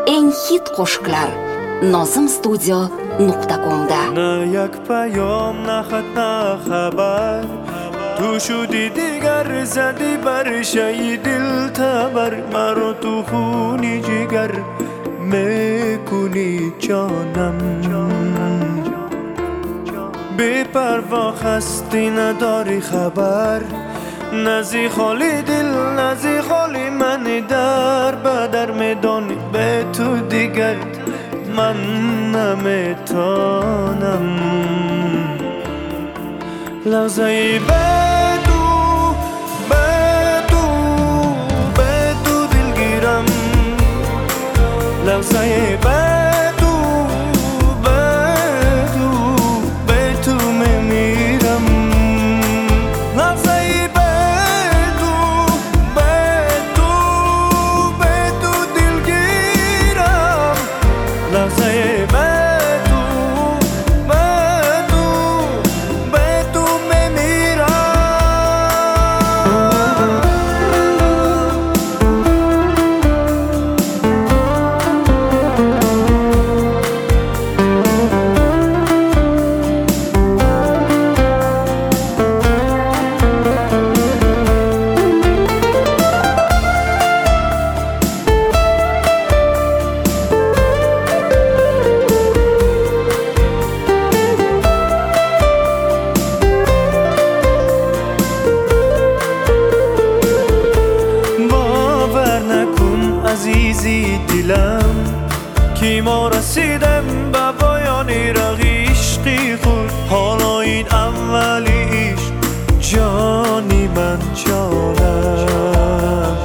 eng hit qo'shiqlar nozimstudio.com'da. Na yak payom na xat na xabar tu shudi digar zadi bar shay dil tabar maro tu khuni jigar mekuni janam beparvo khasti nadari khabar nazi kholi dil nazi kholi man dar badar medoni be tu digar من نمیتونم لحظه‌ای بدو دلگیرم لحظه‌ای بدو میمیرم لحظه‌ای بدو دلگیرم لحظه‌ای عزیزی دلم که ما رسیدم به پایان راه عشقی خود حالا این اولی عشق جانی من جانم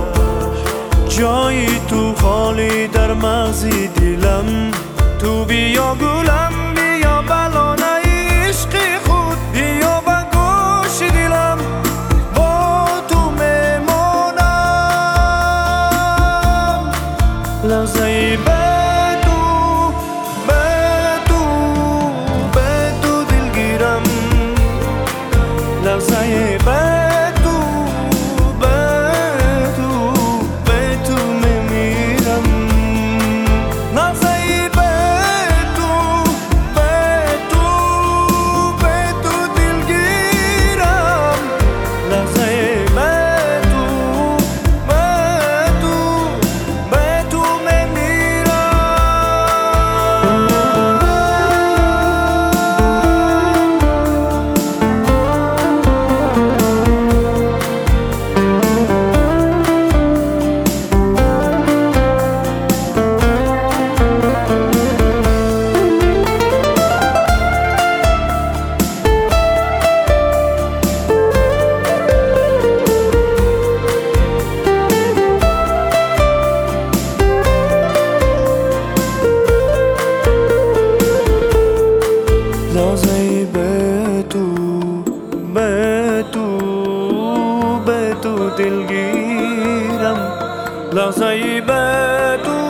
جایی تو خالی در مغزی دلم تو بیا گلم بیا بلانه عشقی خود بیا به گوش دلم لحظه‌ای بدو دلگیرم لحظه‌ای بدو میمیرم لحظه‌ای بدو دلگیرم لحظه‌ای لحظه‌ای بدو دلگیرم لحظه‌ای بدو